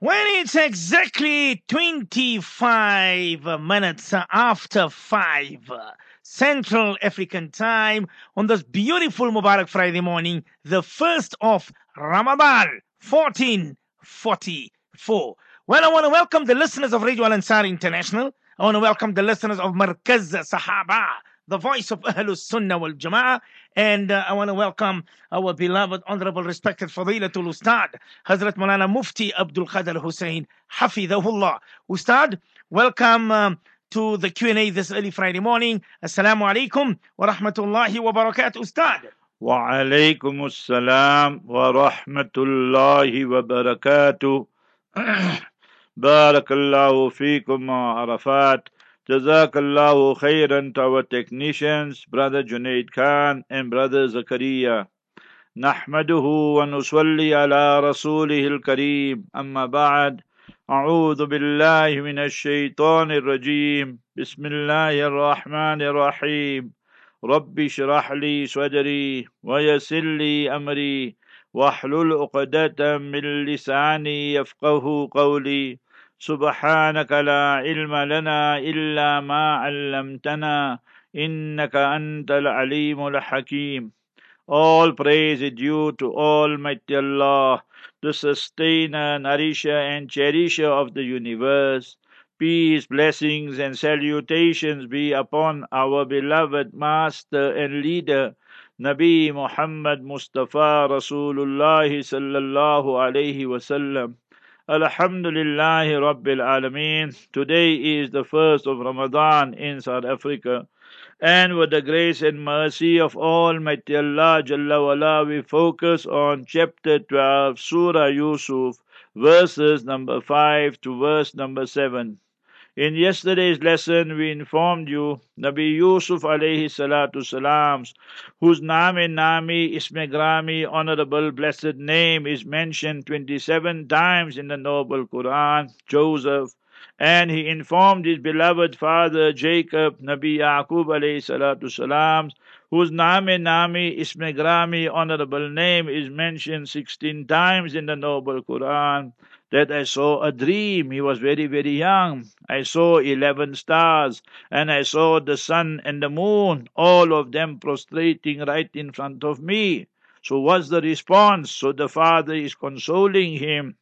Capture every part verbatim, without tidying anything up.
When it's exactly twenty-five minutes after five Central African time on this beautiful Mubarak Friday morning, the first of Ramadan, fourteen forty-four. Well, I want to welcome the listeners of Radio Al Ansar International. I want to welcome the listeners of Markaz Sahaba, the voice of Ahlus Sunnah wal Jama'ah. And uh, I want to welcome our beloved, honorable, respected Fadilatul Ustad, Hazrat Maulana Mufti Abdul Qadir Hussein, Hafidahullah. Ustad, welcome um, to the Q and A this early Friday morning. Assalamu alaikum wa rahmatullahi wa barakatuh, Ustad. وعليكم السلام ورحمة الله وبركاته. بارك الله فيكم عرفات. Jazakallahu khairan to our technicians, Brother Junaid Khan and Brother Zakaria. نحمده ونصلي على رسوله الكريم أما بعد أعوذ بالله من الشيطان الرجيم بسم الله الرحمن الرحيم رب اشرح لي صدري ويسر لي أمري واحلل عقدة من لساني يفقه قولي سبحانك لا علم لنا إلا ما علمتنا إنك أنت العليم الحكيم. All praise is due to Almighty Allah, the sustainer, nourisher and cherisher of the universe. Peace, blessings and salutations be upon our beloved Master and Leader, Nabi Muhammad Mustafa Rasulullah sallallahu alayhi wasallam. Alhamdulillahi Rabbil Alameen. Today is the first of Ramadan in South Africa. And with the grace and mercy of Almighty Allah Jalla wala, we focus on chapter twelve, Surah Yusuf, verses number five to verse number seven. In yesterday's lesson, we informed you Nabi Yusuf alayhi salatu salams, whose Name Nami Isme Grami, honorable blessed name, is mentioned twenty-seven times in the Noble Quran, Joseph. And he informed his beloved father Jacob, Nabi Yaqub alayhi salatu salams, whose Name Nami Isme Grami, honorable name, is mentioned sixteen times in the Noble Quran, that I saw a dream. He was very, very young. I saw eleven stars, and I saw the sun and the moon, all of them prostrating right in front of me. So what's the response? So the father is consoling him.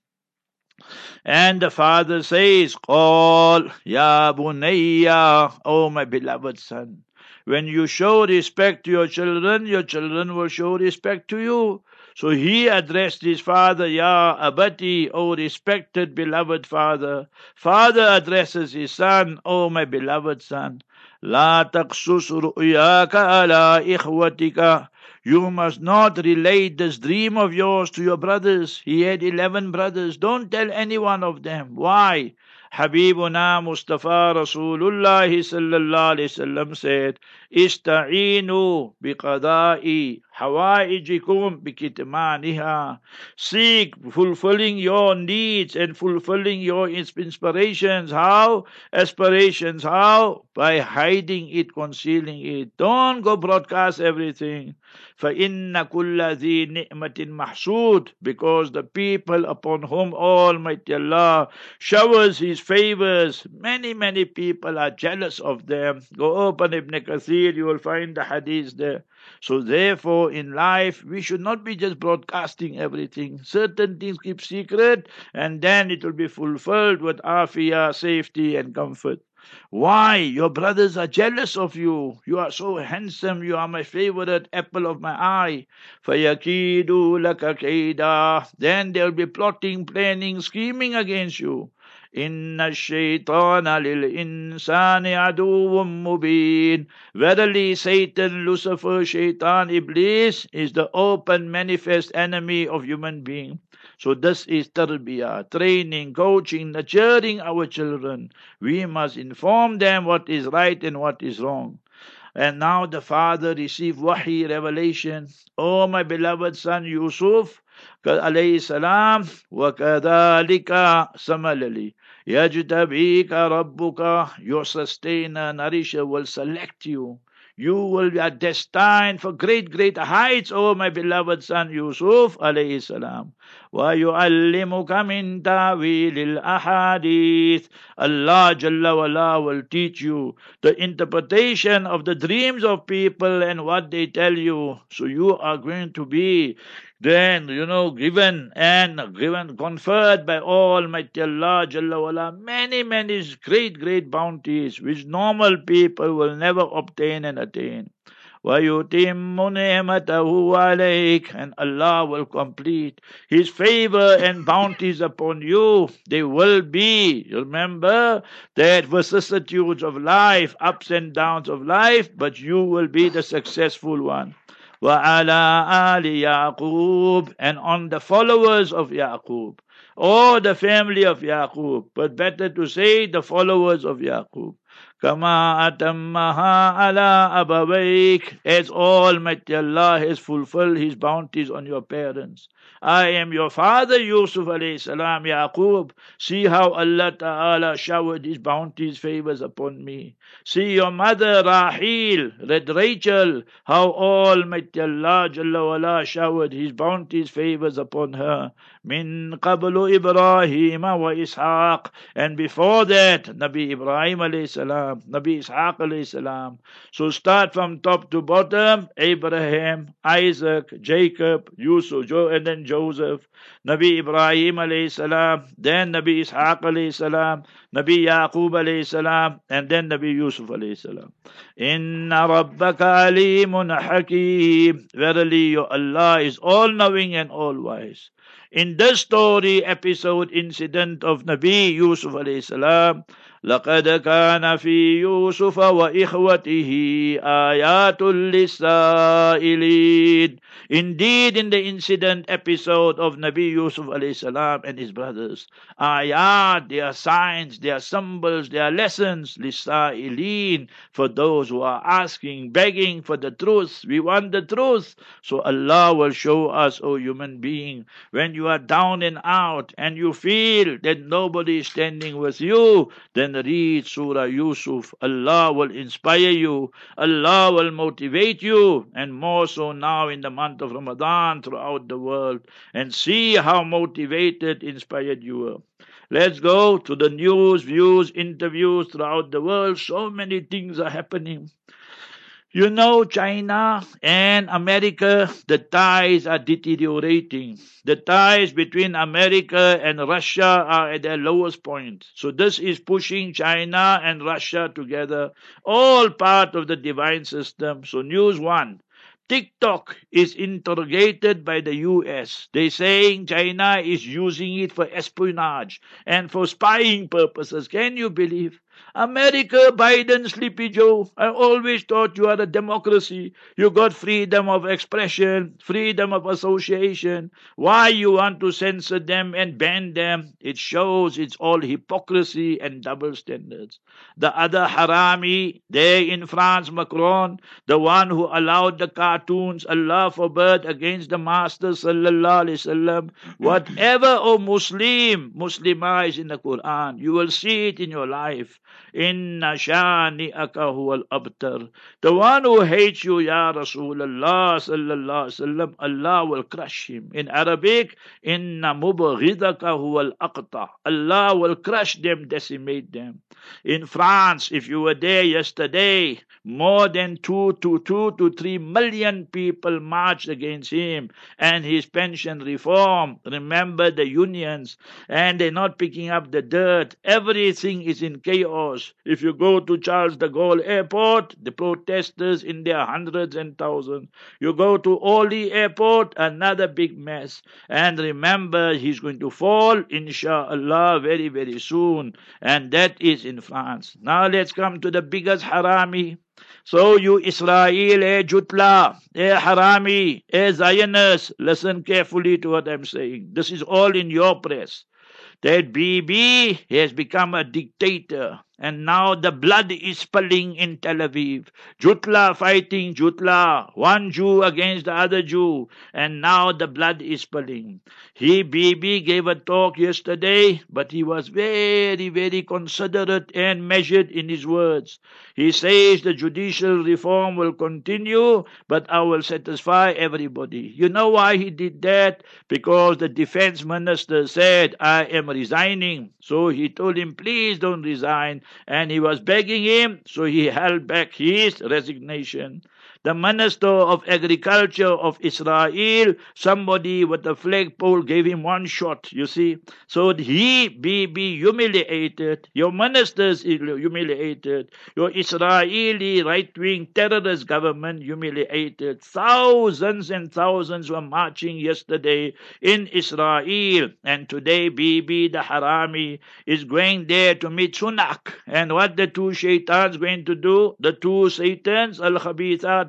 And the father says, Qal ya bunayya, oh my beloved son. When you show respect to your children, your children will show respect to you. So he addressed his father, Ya Abati, O respected beloved father. Father addresses his son, O my beloved son. La taqsus ru'yaka ala ikhwatika. You must not relate this dream of yours to your brothers. He had eleven brothers. Don't tell any one of them. Why? Habibuna Mustafa Rasulullah sallallahu alayhi wasallam said, Ista'inu biqada'i hawaijikum bikitmaniha. Seek fulfilling your needs and fulfilling your inspirations. How? Aspirations. How? By hiding it, concealing it. Don't go broadcast everything. فَإِنَّ كُلَّ ذِي نِعْمَةٍ مَحْسُودٍ. Because the people upon whom Almighty Allah showers His favors, many, many people are jealous of them. Go open Ibn Kathir, you will find the hadith there. So therefore, in life, we should not be just broadcasting everything. Certain things keep secret, and then it will be fulfilled with afiyah, safety and comfort. Why? Your brothers are jealous of you. You are so handsome. You are my favorite apple of my eye. فَيَكِيدُ لَكَ كَيْدًا. Then they'll be plotting, planning, scheming against you. إِنَّ الشَّيْطَانَ لِلْإِنسَانِ عَدُوٌّ مُبِينٌ. Verily, Satan, Lucifer, Shaitan, Iblis is the open, manifest enemy of human being. So this is tarbiyah, training, coaching, nurturing our children. We must inform them what is right and what is wrong. And now the father received wahi, revelation. Oh, my beloved son Yusuf, alayhi salam, وَكَذَلِكَ similarly, يَجْتَبِيكَ رَبُّكَ, your sustainer, nourisher will select you. You will be destined for great, great heights, O my beloved son Yusuf alayhi salam. وَيُعَلِّمُكَ مِن تَأْوِيلِ الْأَحَادِيثِ. Allah Jalla wala will teach you the interpretation of the dreams of people and what they tell you. So you are going to be then, you know, given and given, conferred by Almighty Allah Jalla wala many, many great, great bounties which normal people will never obtain and attain. وَيُتِمُّ نِعْمَتَهُ عَلَيْكَ. And Allah will complete His favor and bounties upon you. They will be, remember, that vicissitudes of life, ups and downs of life, but you will be the successful one. وَعَلَىٰ آلِ يَعْقُوبَ. And on the followers of Yaqub, or the family of Yaqub, but better to say the followers of Yaqub. كَمَا أَتَمَّهَا عَلَىٰ أَبَوَيْكَ. As Almighty Allah has fulfilled His bounties on your parents. I am your father, Yusuf alayhi salam, Yaqub. See how Allah Ta'ala showered His bounties, favors upon me. See your mother, Rahil, Red Rachel, how Almighty Allah Jalla wala showered His bounties, favors upon her. Min qablu Ibrahim wa Ishaq. And before that, Nabi Ibrahim alayhi salam, Nabi Ishaq alayhi salam. So start from top to bottom, Abraham, Isaac, Jacob, Yusuf, Joe, and then Joseph, Nabi Ibrahim alayhi salam, then Nabi Ishaq alayhi salam, Nabi Yaqub alayhi salam, and then Nabi Yusuf alayhi salam. Inna rabbaka alimun hakim. Verily your Allah is all-knowing and all-wise. In this story, episode, incident of Nabi Yusuf alayhi salam, لَقَدْ كَانَ فِي يُوسُفَ وَإِخْوَتِهِ آيَاتٌ لِلسَّائِلِينَ. Indeed, in the incident episode of Nabi Yusuf alayhi salam and his brothers, ayat, they are signs, they are symbols, they are lessons, لِلسَّائِلِينَ, for those who are asking, begging for the truth. We want the truth. So Allah will show us, O human being, when you are down and out and you feel that nobody is standing with you, then read Surah Yusuf. Allah will inspire you. Allah will motivate you. And more so now in the month of Ramadan throughout the world. And see how motivated, inspired you were. Let's go to the news, views, interviews throughout the world. So many things are happening. You know, China and America, the ties are deteriorating. The ties between America and Russia are at their lowest point. So this is pushing China and Russia together, all part of the divine system. So news one. TikTok is interrogated by the U S. They're saying China is using it for espionage and for spying purposes. Can you believe? America, Biden, Sleepy Joe, I always thought you are a democracy. You got freedom of expression, freedom of association. Why you want to censor them and ban them? It shows it's all hypocrisy and double standards. The other harami, there in France, Macron, the one who allowed the cartoons, Allah forbid, against the Master sallallahu alaihi wasallam. Whatever, O Muslim, Muslimah is in the Quran. You will see it in your life. Inna shani'aka huwal abtar. The one who hates you, Ya Rasulullah sallallahu alaihi wasallam, Allah will crush him. In Arabic, Inna mubghidaka huwal aqta. Allah will crush them, decimate them. In France, if you were there yesterday, more than two to two to three million people marched against him and his pension reform. Remember the unions, and they're not picking up the dirt. Everything is in chaos. If you go to Charles de Gaulle Airport, the protesters in their hundreds and thousands. You go to Orly Airport, another big mess. And remember, he's going to fall, inshallah, very, very soon. And that is in France. Now let's come to the biggest harami. So you Israel, eh Jutla, eh Harami, eh Zionists, listen carefully to what I'm saying. This is all in your press. That Bibi has become a dictator. And now the blood is spilling in Tel Aviv. Jutla fighting Jutla, one Jew against the other Jew, and now the blood is spilling. He, Bibi, gave a talk yesterday, but he was very, very considerate and measured in his words. He says the judicial reform will continue, but I will satisfy everybody. You know why he did that? Because the defense minister said, I am resigning. So he told him, please don't resign. And he was begging him, so he held back his resignation. The Minister of Agriculture of Israel, somebody with a flagpole gave him one shot, you see. So he be, be humiliated. Your ministers humiliated. Your Israeli right-wing terrorist government humiliated. Thousands and thousands were marching yesterday in Israel. And today Bibi, the Harami, is going there to meet Sunak. And what the two shaitans going to do? The two Satans, Al-Khabithat,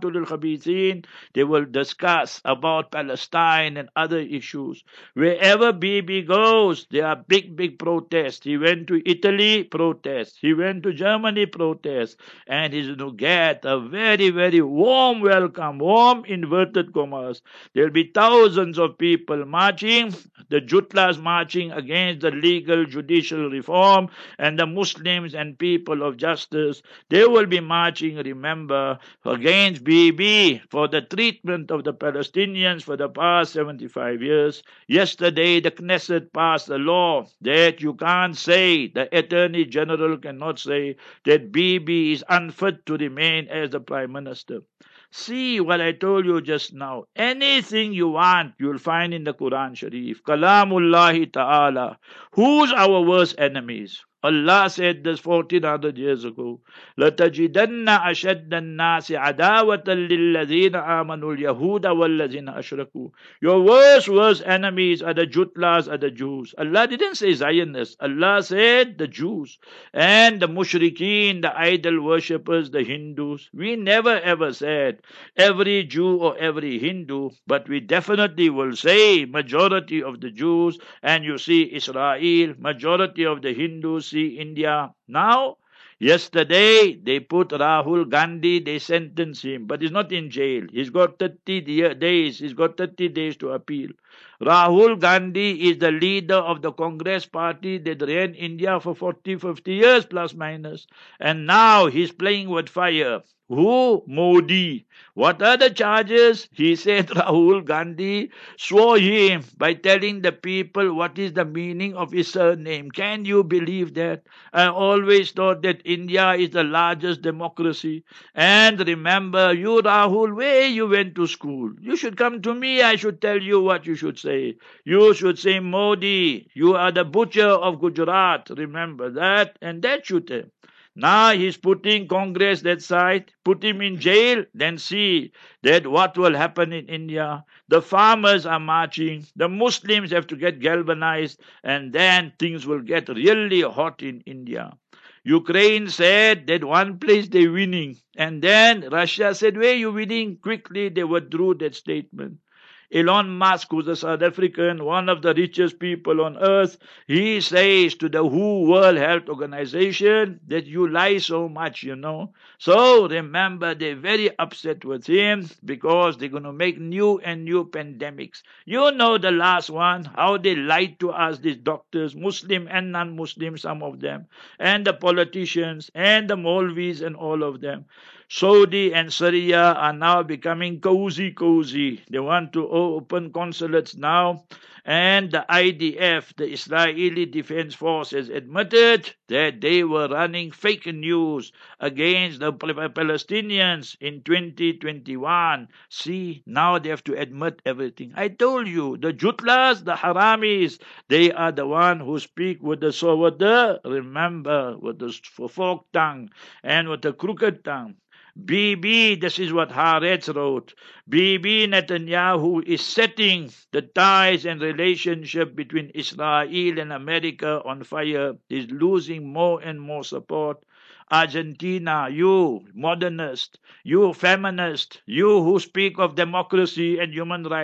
they will discuss about Palestine and other issues. Wherever Bibi goes, there are big, big protests. He went to Italy, protests. He went to Germany, protests. And he's going to get a very, very warm welcome, warm inverted commas. There'll be thousands of people marching, the Jutlas marching against the legal judicial reform, and the Muslims and people of justice, they will be marching, remember, against Bibi for the treatment of the Palestinians for the past seventy-five years. Yesterday, the Knesset passed a law that you can't say, the Attorney General cannot say, that Bibi is unfit to remain as the Prime Minister. See what I told you just now. Anything you want, you'll find in the Quran Sharif. Kalamullahi Ta'ala. Who's our worst enemies? Allah said this fourteen hundred years ago. لَتَجِدَنَّ أَشَدَّ النَّاسِ عَدَاوَةً لِلَّذِينَ آمَنُوا الْيَهُودَ وَالَّذِينَ أَشْرَكُوا. Your worst, worst enemies are the Jutlas, are the Jews. Allah didn't say Zionists. Allah said the Jews. And the Mushrikeen, the idol worshippers, the Hindus. We never ever said every Jew or every Hindu, but we definitely will say majority of the Jews, and you see Israel, majority of the Hindus, see India. Now, yesterday they put Rahul Gandhi, they sentenced him, but he's not in jail. He's got thirty days. He's got thirty days to appeal. Rahul Gandhi is the leader of the Congress party that ran India for forty, fifty years plus minus. And now he's playing with fire. Who? Modi. What are the charges? He said Rahul Gandhi swore him by telling the people what is the meaning of his surname. Can you believe that? I always thought that India is the largest democracy. And remember, you Rahul, where you went to school? You should come to me. I should tell you what you should say. You should say, Modi, you are the butcher of Gujarat. Remember that. And that should tell. Now he's putting Congress that side, put him in jail, then see that what will happen in India. The farmers are marching, the Muslims have to get galvanized, and then things will get really hot in India. Ukraine said that one place they're winning, and then Russia said, where are you winning? Quickly they withdrew that statement. Elon Musk, who's a South African, one of the richest people on earth, he says to the W H O World Health Organization that you lie so much, you know. So remember, they're very upset with him because they're going to make new and new pandemics. You know the last one, how they lied to us, these doctors, Muslim and non-Muslim, some of them, and the politicians and the Maulvis and all of them. Saudi and Syria are now becoming cozy, cozy. They want to open consulates now. And the I D F, the Israeli Defense Force, has admitted that they were running fake news against the Palestinians in twenty twenty-one. See, now they have to admit everything. I told you, the Jutlas, the Haramis, they are the one who speak with the, so with the, remember, with the forked tongue and with the crooked tongue. Bibi, this is what Haaretz wrote. Bibi Netanyahu is setting the ties and relationship between Israel and America on fire. He's losing more and more support. Argentina, you modernist, you feminist, you who speak of democracy and human rights,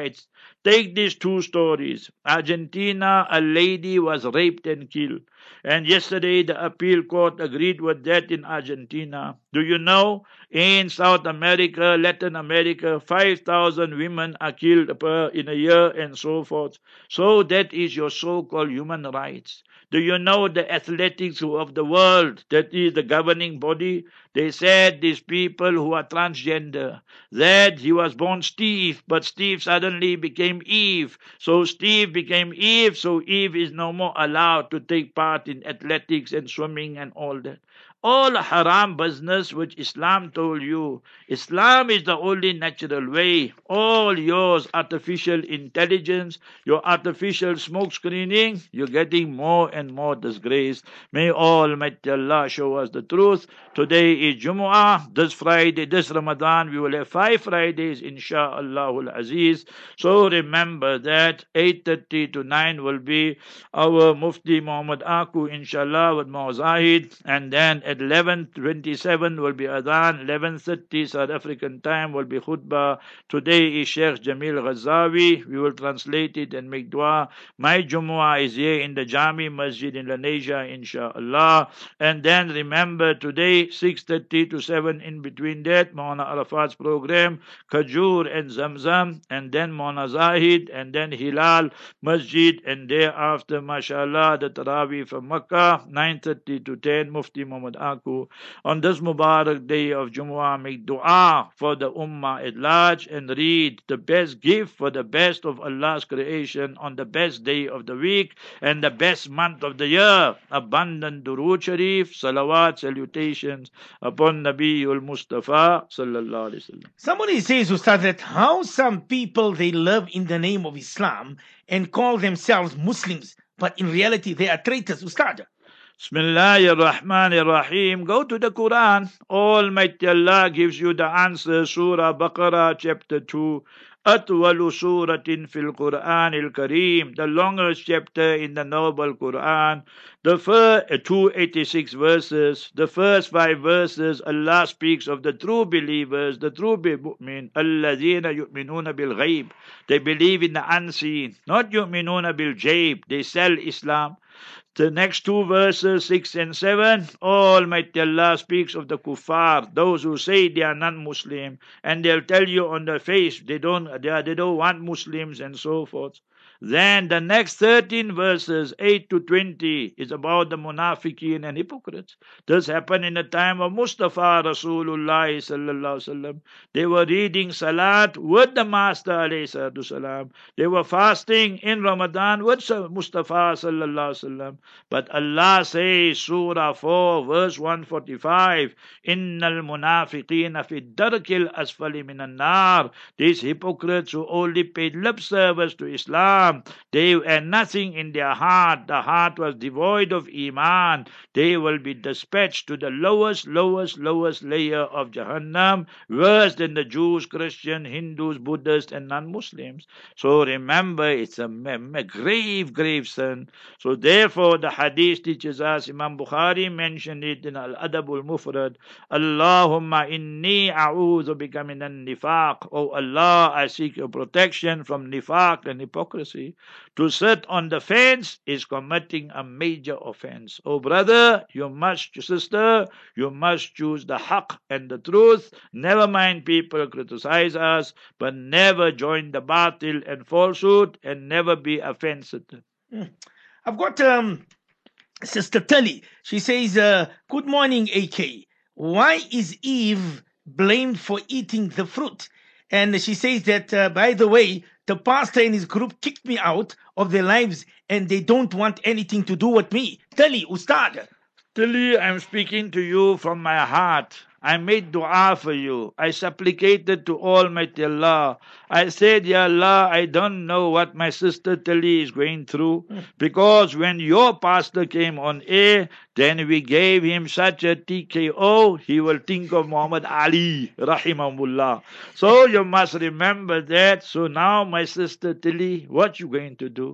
Take these two stories. Argentina, a lady was raped and killed. And yesterday the appeal court agreed with that in Argentina. Do you know? In South America, Latin America, five thousand women are killed per in a year and so forth. So that is your so-called human rights. Do you know the athletics of the world, that is the governing body? They said these people who are transgender, that he was born Steve, but Steve suddenly became Eve. So Steve became Eve, so Eve is no more allowed to take part in athletics and swimming and all that. All haram business which Islam told you. Islam is the only natural way. All yours artificial intelligence, your artificial smoke screening, you're getting more and more disgrace. May Almighty Allah show us the truth. Today is Jumu'ah. This Friday, this Ramadan, we will have five Fridays, insha'Allah al-Aziz. So remember that eight thirty to nine will be our Mufti Muhammad Aku, inshallah, with Mawzahid. And then at eleven twenty-seven will be Adhan. eleven thirty South African time will be Khutbah. Today is Sheikh Jamil Ghazawi. We will translate it and make dua. My Jumu'ah is here in the Jami Masjid in Lenasia, inshallah. And then remember today, six thirty to seven, in between that, Maulana Arafat's program, Khajur and Zamzam, and then Maulana Zahid, and then Hilal Masjid, and thereafter, mashallah, the Taraweeh from Makkah, nine thirty to ten, Mufti Muhammad Aku. On this Mubarak day of Jumu'ah, make dua for the Ummah at large and read the best gift for the best of Allah's creation on the best day of the week and the best month of the year. Abundant Durood Sharif, salawat, salutations upon Nabiul Mustafa sallallahu alaihi wasallam. Somebody says, Ustad, that how some people they live in the name of Islam and call themselves Muslims, but in reality they are traitors, Ustad. Bismillahir Rahmanir Rahim. Go to the Quran. Almighty Allah gives you the answer. Surah Baqarah, chapter two. Atwalu suratin fil Quran al Kareem, the longest chapter in the noble Quran. The first two hundred eighty-six verses, the first five verses, Allah speaks of the true believers, the true mu'min, alladhina yu'minuna bil ghaib. They believe in the unseen, not yu'minuna bil jayb. They sell Islam. The next two verses, six and seven, Almighty Allah speaks of the kuffar, those who say they are non-Muslim, and they'll tell you on their face they don't, they, are, they don't want Muslims and so forth. Then the next thirteen verses, eight to twenty, is about the munafiqeen and hypocrites. This happened in the time of Mustafa Rasulullah sallallahu alaihi wasallam. They were reading Salat with the Master alayhi salatu salam. They were fasting in Ramadan with Mustafa sallallahu alaihi wasallam. But Allah says, Surah four, verse one forty-five, Innal munafiqeen fi darkil asfali minan nar. These hypocrites who only paid lip service to Islam, they had nothing in their heart. The heart was devoid of Iman. They will be dispatched to the lowest, lowest, lowest layer of Jahannam, worse than the Jews, Christians, Hindus, Buddhists, and non-Muslims. So remember, it's a, a grave, grave sin. So therefore, the hadith teaches us, Imam Bukhari mentioned it in Al-Adab al-Mufrad, Allahumma inni a'udhu bika minan nifaq. Oh Allah, I seek your protection from nifaq and hypocrisy. To sit on the fence is committing a major offense. Oh brother, you must, sister, you must choose the haqq and the truth. Never mind people criticize us, but never join the batil and falsehood, and never be offensive. Mm. I've got um, Sister Tully. She says, uh, good morning, A K. Why is Eve blamed for eating the fruit? And she says that, uh, by the way, the pastor and his group kicked me out of their lives and they don't want anything to do with me. Tully, Ustad. Tully, I'm speaking to you from my heart. I made dua for you. I supplicated to Almighty Allah. I said, Ya Allah, I don't know what my sister Tully is going through. Because when your pastor came on air, then we gave him such a T K O, he will think of Muhammad Ali, rahimahullah. So you must remember that. So now, my sister Tully, what you going to do?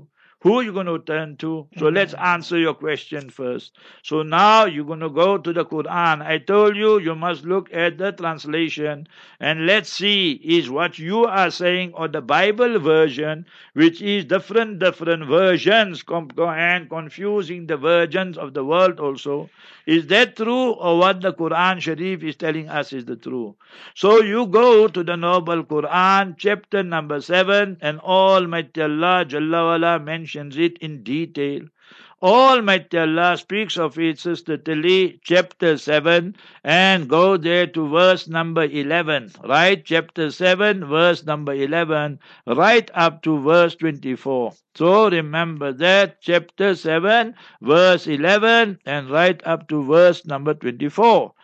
Who are you going to turn to? So let's answer your question first. So now you're going to go to the Quran. I told you, you must look at the translation and let's see is what you are saying or the Bible version, which is different, different versions and confusing the versions of the world also. Is that true or what the Quran Sharif is telling us is the true? So you go to the Noble Quran, chapter number seven, and Almighty Allah Jalla wala mentions it in detail. Almighty Allah speaks of it, Sister Tilly, chapter seven, and go there to verse number eleven, right? Chapter seven, verse number eleven, right up to verse twenty-four. So remember that, chapter seven, verse eleven, and right up to verse number twenty-four.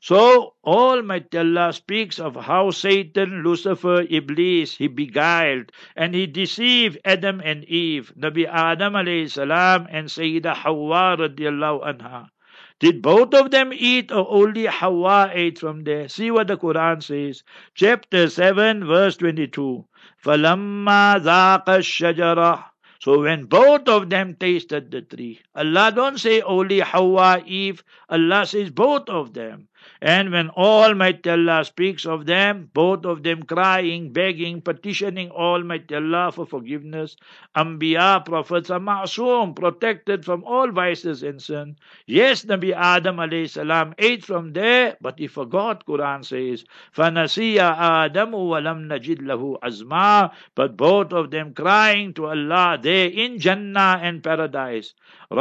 So Almighty Allah speaks of how Satan, Lucifer, Iblis, he beguiled and he deceived Adam and Eve, Nabi Adam alayhi salam and Sayyidah Hawa radiallahu anha. Did both of them eat or only Hawa ate from there? See what the Quran says. Chapter seven, verse twenty-two. فَلَمَّا ذَاقَ الشَّجَرَةِ. So when both of them tasted the tree, Allah don't say only Hawa, Eve, Allah says both of them. And when Almighty Allah speaks of them, both of them crying, begging, petitioning Almighty Allah for forgiveness, Anbiya, prophets are ma'soom, protected from all vices and sin. Yes, Nabi Adam alayhi salam ate from there, but he forgot, Quran says, فَنَسِيَ آدَمُ وَلَمْ نَجِدْ لَهُ عَزْمًا. But both of them crying to Allah there in Jannah and paradise.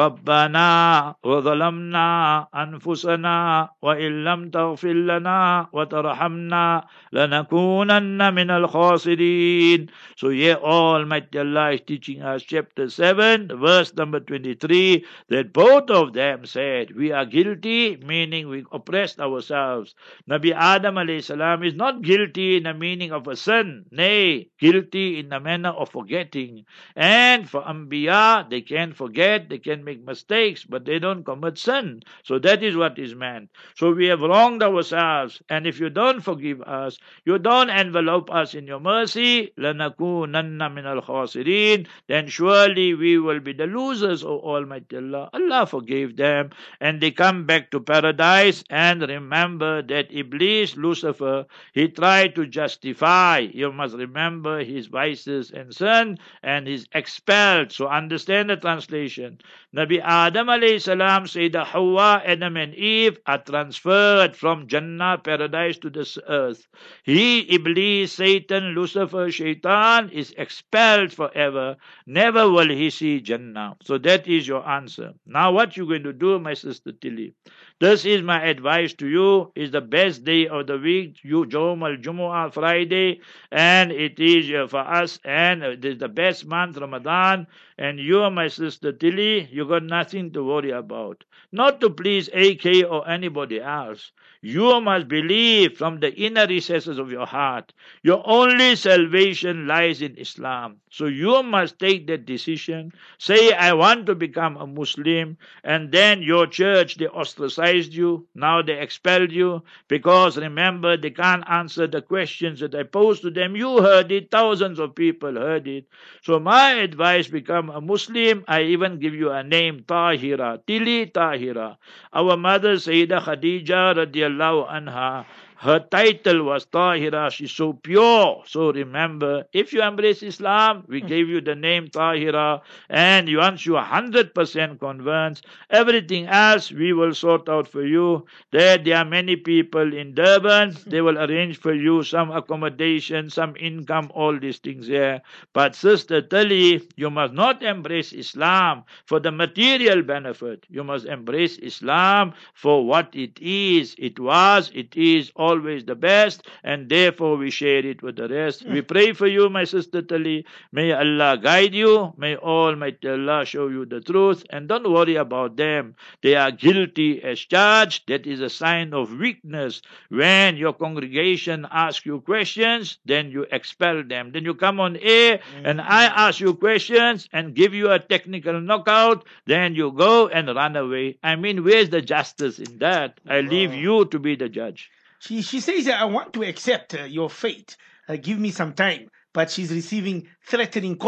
رَبَّنَا وَظَلَمْنَا أَنفُسَنَا وَإِن لَمْ تَغْفِرْ لَنَا وَتَرْحَمْنَا لَنَكُونَنَّ مِنَ الْخَاسِرِينَ. So here Almighty Allah is teaching us chapter seven, verse number twenty-three, that both of them said, we are guilty, meaning we oppressed ourselves. Nabi Adam alayhi salam is not guilty in the meaning of a sin, nay, guilty in the manner of forgetting. And for Anbiya, they can forget, they can make mistakes, but they don't commit sin. So that is what is meant. So we have wronged ourselves, and if you don't forgive us, you don't envelope us in your mercy, لَنَكُونَنَّ مِنَ الْخَاسِرِينَ, then surely we will be the losers, O Almighty Allah. Allah forgave them, and they come back to paradise. And remember that Iblis, Lucifer, he tried to justify, you must remember, his vices and sin, and he's expelled. So understand the translation. Nabi Adam alayhi salam, Sayyidah Hawa, Adam and Eve are transferred from Jannah, paradise, to this earth. He, Iblis, Satan, Lucifer, Shaitan, is expelled forever. Never will he see Jannah. So that is your answer. Now what you going to do, my sister Tilly? This is my advice to you. Is the best day of the week, you Yawm al-Jumu'ah, Friday, and it is uh, for us, and it is the best month, Ramadan, and you, my sister Tilly, you got nothing to worry about. Not to please A K or anybody else. You must believe from the inner recesses of your heart. Your only salvation lies in Islam. So you must take that decision. Say, I want to become a Muslim, and then your church, they ostracized you. Now they expelled you because remember, they can't answer the questions that I posed to them. You heard it. Thousands of people heard it. So my advice, become a Muslim. I even give you a name, Tahira, Tilly Tahira. Our mother, Sayyidah Khadija radiallahu anha, her title was Tahira. She's so pure. So remember, if you embrace Islam, we gave you the name Tahira, and once you are one hundred percent convinced, everything else we will sort out for you. There, there are many people in Durban. They will arrange for you some accommodation, some income, all these things there. But Sister Tilly, you must not embrace Islam for the material benefit. You must embrace Islam for what it is. It was, it is always the best, and therefore we share it with the rest. We pray for you, my sister Tali. May Allah guide you. May Almighty Allah show you the truth, and don't worry about them. They are guilty as charged. That is a sign of weakness. When your congregation asks you questions, then you expel them. Then you come on air and I ask you questions and give you a technical knockout, then you go and run away. I mean, where's the justice in that? I leave you to be the judge. She she says, I want to accept uh, your fate. Uh, give me some time. But she's receiving threatening calls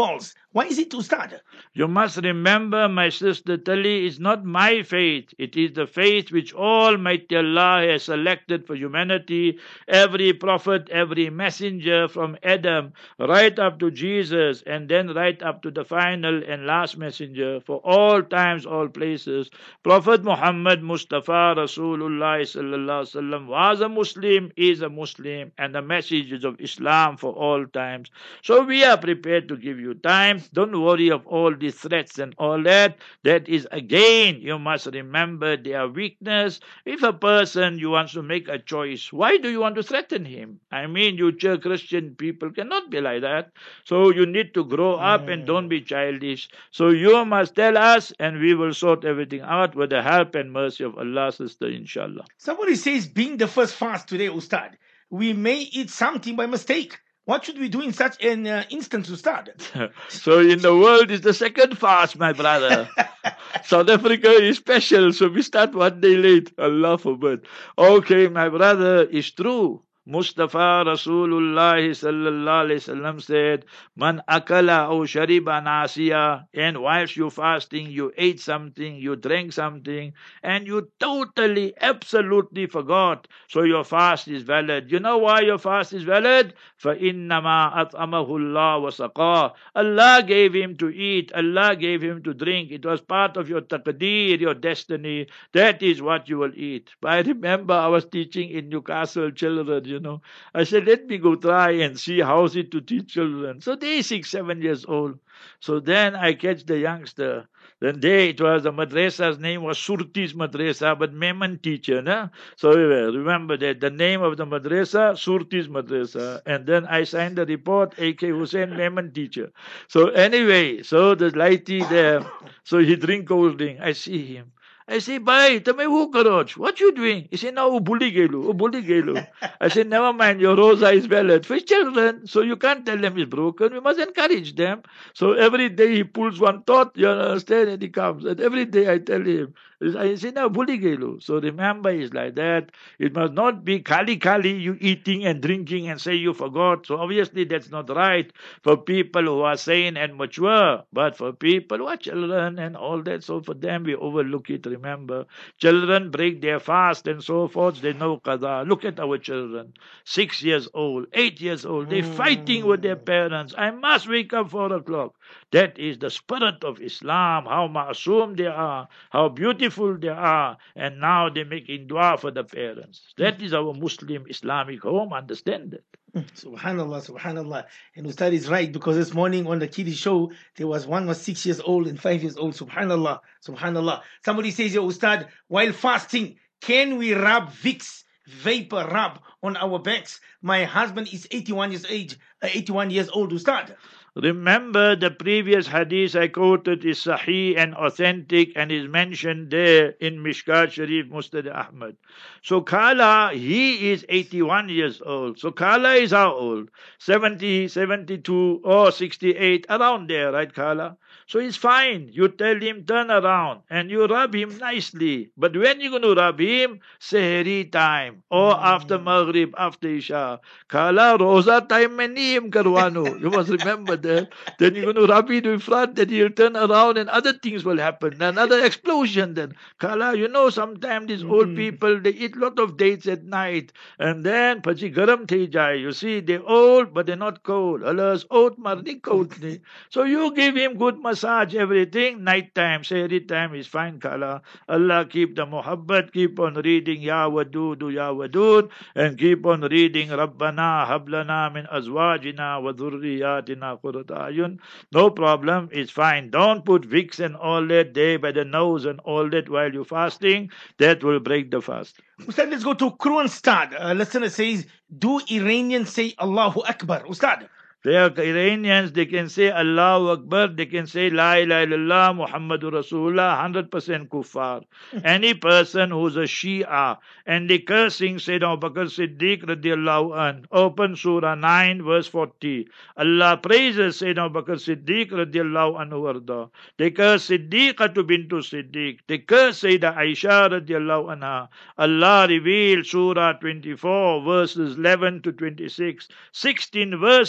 Why is it, Ustad? You must remember, my sister Tali, it's not my faith. It is the faith which Almighty Allah has selected for humanity. Every prophet, every messenger from Adam right up to Jesus, and then right up to the final and last messenger for all times, all places. Prophet Muhammad Mustafa Rasulullah sallallahu alaihi wasallam was a Muslim, is a Muslim, and the messages of Islam for all times. So we are prepared to give you time. Don't worry of all these threats and all that. That is, again, you must remember their weakness. If a person you want to make a choice, why do you want to threaten him? I mean, you Christian people cannot be like that. So you need to grow up and don't be childish. So you must tell us, and we will sort everything out with the help and mercy of Allah, sister, inshallah. Somebody says, being the first fast today, Ustad, we may eat something by mistake. What should we do in such an uh, instance, Ustad? So in the world is the second fast, my brother. South Africa is special, so we start one day late. Allah forbid. Okay, my brother, it's true. Mustafa Rasulullah sallallahu alaihi wasallam said, "Man akala aw shariba nasiya," and whilst you fasting, you ate something, you drank something, and you totally, absolutely forgot. So your fast is valid. You know why your fast is valid? فَإِنَّمَا أَطْعَمَهُ اللَّهُ وَسَقَاهُ. Allah gave him to eat. Allah gave him to drink. It was part of your taqdeer, your destiny. That is what you will eat. But I remember I was teaching in Newcastle children, you know. I said, let me go try and see how is it to teach children. So they six, seven years old. So then I catch the youngster. Then they, it was the madrasa's name was Surti's Madrasa, but Memon teacher. Na? So remember that the name of the madrasa, Surti's Madrasa. And then I signed the report, A K Hussain Memon teacher. So anyway, so the lighty there, so he drink cold drink. I see him. I say, bhai, tame who karoj? What you doing? He said, no, bully gelu, oh, bully gelu. I said, never mind, your rosa is valid. For children, so you can't tell them it's broken. We must encourage them. So every day he pulls one thought, you understand, and he comes. And every day I tell him, I say, no, bully gelu. So remember, it's like that. It must not be kali kali, you eating and drinking and say you forgot. So obviously that's not right for people who are sane and mature. But for people who are children and all that, so for them we overlook it. Remember, children break their fast and so forth. They know qada. Look at our children, six years old, eight years old. They're fighting with their parents. I must wake up four o'clock. That is the spirit of Islam. How ma'asum they are, how beautiful they are, and now they're making dua for the parents. That is our Muslim Islamic home. Understand it. Subhanallah, subhanallah. And Ustad is right, because this morning on the kiddie show, there was one was six years old and five years old. Subhanallah, subhanallah. Somebody says, yo, Ustad, while fasting, can we rub Vicks vapor rub on our backs? My husband is eighty-one years age, uh, eighty-one years old, Ustad. Remember, the previous hadith I quoted is sahih and authentic and is mentioned there in Mishkat Sharif Musnad Ahmad. So Kala, he is eighty-one years old. So Kala is how old? seventy, seventy-two or sixty-eight, around there, right, Kala? So it's fine. You tell him, turn around, and you rub him nicely. But when you're going to rub him, Sehri time, or after Maghrib, after Isha. Kala, Rosa time mein nahi him karwano. You must remember that. Then you're going to rub him in front, then he'll turn around, and other things will happen. Another explosion then. Kala, you know, sometimes these mm-hmm. old people, they eat lot of dates at night, and then, pachi garam thi jai. You see, they're old, but they're not cold. Allah's oat marni cold ni. So you give him good massage, everything. Night time, sehri time is fine, Kala. Allah keep the muhabbat, keep on reading Ya Wadudu, Ya Wadud, and keep on reading Rabbana hablana min azwajina wa dhurriyatina qurrata ayun. No problem, it's fine. Don't put Vicks and all that there by the nose and all that while you're fasting. That will break the fast. Ustad, let's go to Kronstad. A listener says, do Iranians say Allahu Akbar? Ustad. They are Iranians, they can say Allahu Akbar, they can say La ilaha illallah, Muhammadur Rasulullah, one hundred percent kuffar. Any person who's a Shia and they cursing Sayyidina Abu Bakr Siddiq radiallahu an, open Surah nine verse forty. Allah praises Sayyidina Abu Bakr Siddiq radiallahu anhu warda. They curse Siddiqatu bintu Siddiq. They curse Sayyida Aisha radiallahu anha. Allah revealed Surah twenty-four verses eleven to twenty-six. sixteen verses revealed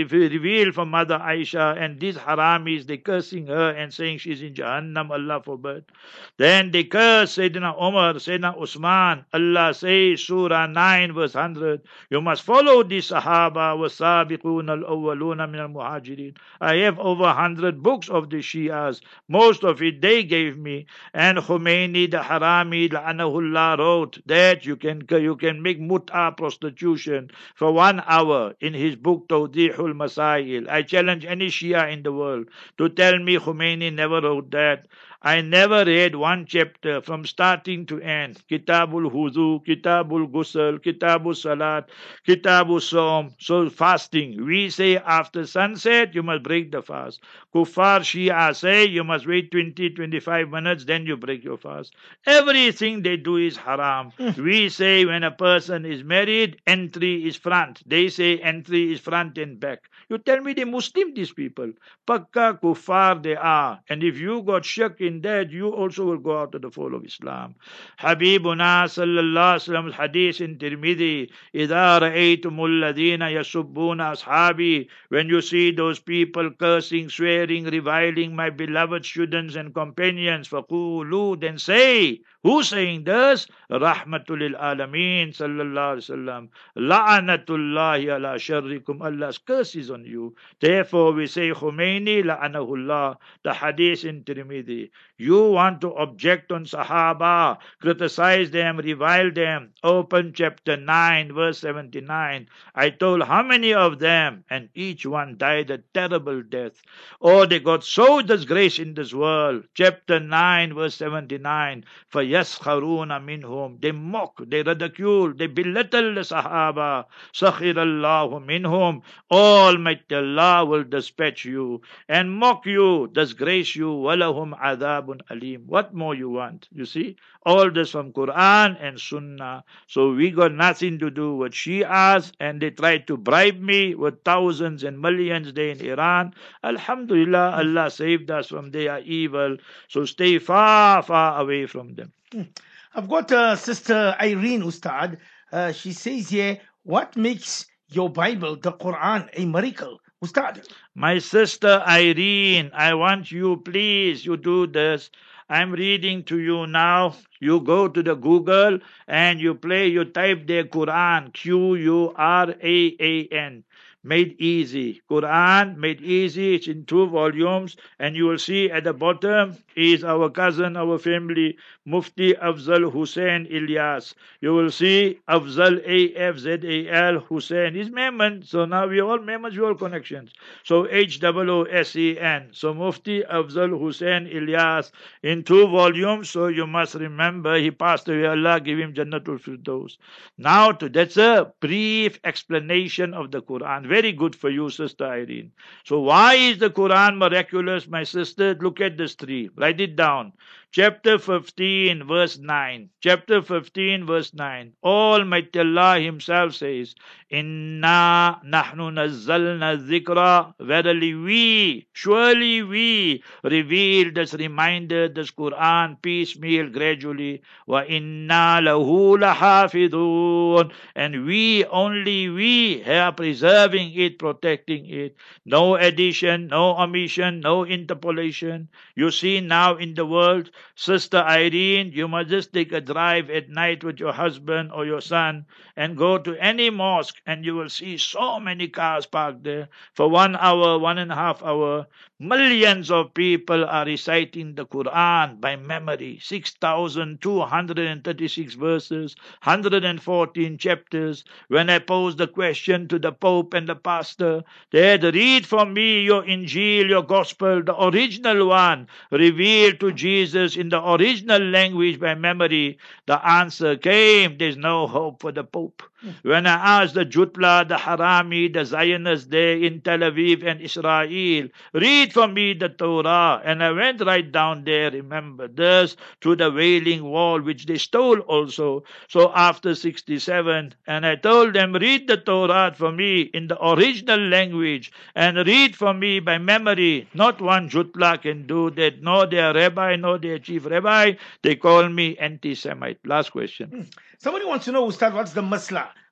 revealed from Mother Aisha, and these haramis, they cursing her and saying she's in Jahannam, Allah forbid. Then they curse Sayyidina Umar, Sayyidina Usman. Allah says, Surah nine, verse one hundred, you must follow the Sahaba, وَالسَّابِقُونَ الْأَوَّلُونَ مِنَ الْمُهَاجِرِينَ. I have over one hundred books of the Shias. Most of it they gave me. And Khomeini, the Harami, La'anahullah, wrote that you can, you can make mut'a, prostitution, for one hour in his book Tawdihul Masail. I challenge any Shia in the world to tell me Khomeini never wrote that. I never read one chapter from starting to end. Kitabul Huzu, Kitabul Ghusl, Kitabul Salat, Kitabul Som. So fasting. We say after sunset you must break the fast. Kuffar Shia say you must wait twenty to twenty-five minutes, then you break your fast. Everything they do is haram. We say when a person is married, entry is front. They say entry is front and back. You tell me they Muslim, these people. Pakka kuffar they are. And if you got shirk in that, you also will go out of the fold of Islam. Habibuna sallallahu alaihi wasallam's hadith in Tirmidhi, إِذَا رَأَيْتُمُ الَّذِينَ يَسُبُّونَ أَصْحَابِي, when you see those people cursing, swearing, reviling my beloved students and companions, فَقُولُوا, then say, who's saying this? Rahmatul lil Alameen sallallahu alaihi wasallam. La'anatullahi ala sharrikum. Allah's curse is on you. Therefore we say Khomeini la'anahullah. The hadith in Tirmidhi. You want to object on Sahaba, criticize them, revile them. Open chapter nine, verse seventy-nine. I told how many of them, and each one died a terrible death. Oh, they got so disgrace in this world. Chapter nine, verse seventy-nine. For يَسْخَرُونَ مِنْهُمْ, they mock, they ridicule, they belittle the Sahaba. سَخِرَ اللَّهُ مِنْهُمْ, Almighty Allah will dispatch you and mock you, disgrace you. وَلَهُمْ عَذَابٌ أَلِيمٌ. What more you want? You see, all this from Quran and Sunnah. So we got nothing to do with Shias, and they tried to bribe me with thousands and millions there in Iran. Alhamdulillah, Allah saved us from their evil. So stay far, far away from them. I've got uh, Sister Irene Ustad. Uh, she says here, what makes your Bible, the Quran, a miracle? Ustad. My sister Irene, I want you, please, you do this. I'm reading to you now. You go to the Google and you play, you type there Quran, Q U R A A N. Made easy. Quran made easy. It's in two volumes. And you will see at the bottom is our cousin, our family, Mufti Afzal Hussein Ilyas. You will see Afzal A F Z A L Hussein. He's Memon. So now we all Memons, we all connections. So H O O S E N. So Mufti Afzal Hussein Ilyas in two volumes. So you must remember he passed away. Allah give him Jannatul Firdaus. Now to, that's a brief explanation of the Quran. Very good for you, Sister Irene. So why is the Quran miraculous, my sister? Look at this tree. Write it down. Chapter fifteen, verse nine. Chapter fifteen, verse nine. Almighty Allah Himself says, Inna nahnu nazzalna dhikra. Verily we, surely we revealed this reminder, this Quran piecemeal gradually. Wa inna lahu lahafidun. And we, only we, are preserving it, protecting it. No addition, no omission, no interpolation. You see now in the world, Sister Irene, you must just take a drive at night with your husband or your son and go to any mosque and you will see so many cars parked there for one hour, one and a half hour. Millions of people are reciting the Quran by memory. six thousand two hundred thirty-six verses, one hundred fourteen chapters. When I posed the question to the Pope and the pastor, they had read from me your Injil, your Gospel, the original one, revealed to Jesus in the original language by memory. The answer came, there's no hope for the Pope. When I asked the Jutla, the Harami, the Zionists there in Tel Aviv and Israel, read for me the Torah. And I went right down there, remember this, to the Wailing Wall, which they stole also. So after sixty-seven, and I told them, read the Torah for me in the original language and read for me by memory. Not one Jutla can do that, nor their rabbi, nor their chief rabbi. They call me anti-Semite. Last question. Somebody wants to know, Ustad, what's the masla?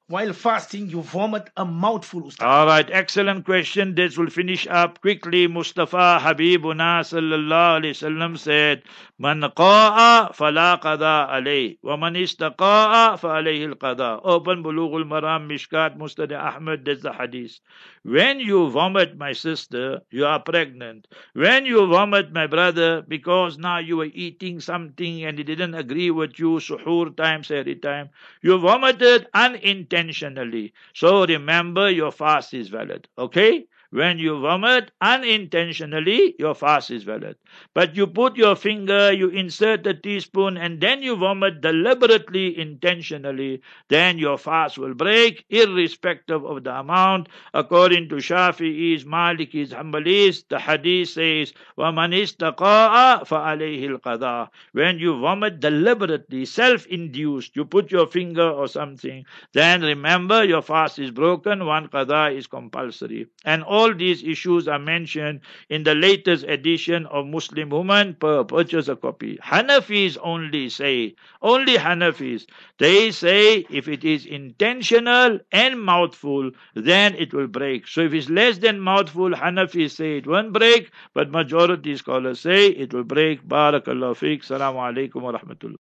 while fasting, you vomit a mouthful, Ustad. All right, excellent question. This will finish up quickly. Mustafa Habibuna sallallahu alayhi wasallam said, "Man qa'a fala qada alayh, wa man istaqa'a fa alayhi al-qada." Open Bulughul Maram, Mishkat, Musnad Ahmad. That's the hadith. When you vomit, my sister, you are pregnant. When you vomit, my brother, because now you were eating something and it didn't agree with you, suhoor time, sehri time, you vomited unintentionally. So remember, your fast is valid. Okay? When you vomit unintentionally, your fast is valid. But you put your finger, you insert a teaspoon, and then you vomit deliberately, intentionally, then your fast will break, irrespective of the amount. According to Shafi'is, Malikis, Hanbalis, the hadith says, وَمَنِ اسْتَقَاءَ فَعَلَيْهِ الْقَضَاء. When you vomit deliberately, self-induced, you put your finger or something, then remember your fast is broken, one qada is compulsory. And all these issues are mentioned in the latest edition of Muslim Woman. Per purchase a copy. Hanafis only say, only Hanafis, they say if it is intentional and mouthful, then it will break. So if it's less than mouthful, Hanafis say it won't break, but majority scholars say it will break. Barakallahu feek. Assalamu alaikum wa rahmatullah.